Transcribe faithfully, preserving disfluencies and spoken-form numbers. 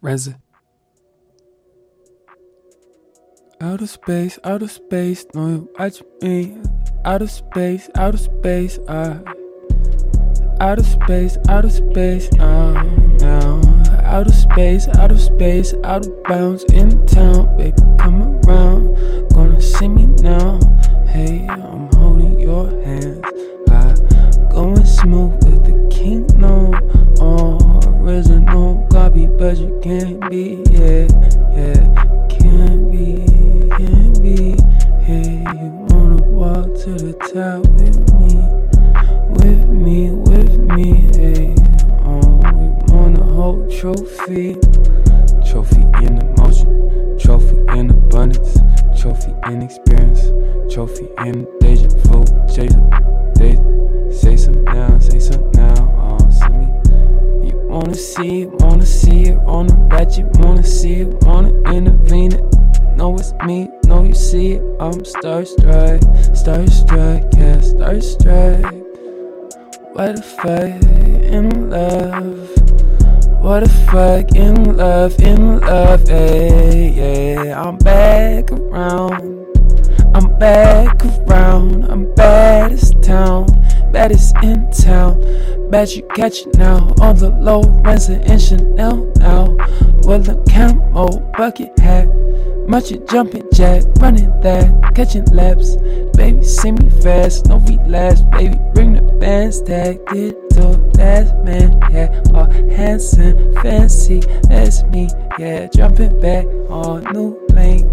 Reza. Outer space, outer space, no you watch me. Outer space, outer space, I. Outer space, outer space, now, now. Outer space, outer space, out of bounds in town. Baby, come around, gonna see me now. Hey, I'm holding your hands. I going smooth with the king, no. Original copy, but you can't be, yeah, yeah. Can't be, can't be. Hey, you wanna walk to the top with me, with me, with me, hey. Oh, you wanna hold trophy, trophy in emotion, trophy in abundance, trophy in experience, trophy in deja vu, deja, deja. Say something now, say something now, oh, see me. You wanna see it, wanna see it on the ratchet, wanna see it, wanna intervene it. Know it's me, know you see it, I'm starstruck, starstruck, yeah, starstruck. What the fuck, in love? What the fuck, in love, in love, ayy, yeah. I'm back around, I'm back around, I'm baddest town, baddest in town. Bet you catch it now, on the low, Renza and Chanel now. With a camo bucket hat, much it jumping jack, running that, catching laps. Baby, see me fast, no relapse, baby, bring the bands tag, get to last man, yeah. All handsome, fancy, that's me, yeah. Jumping back on new lane,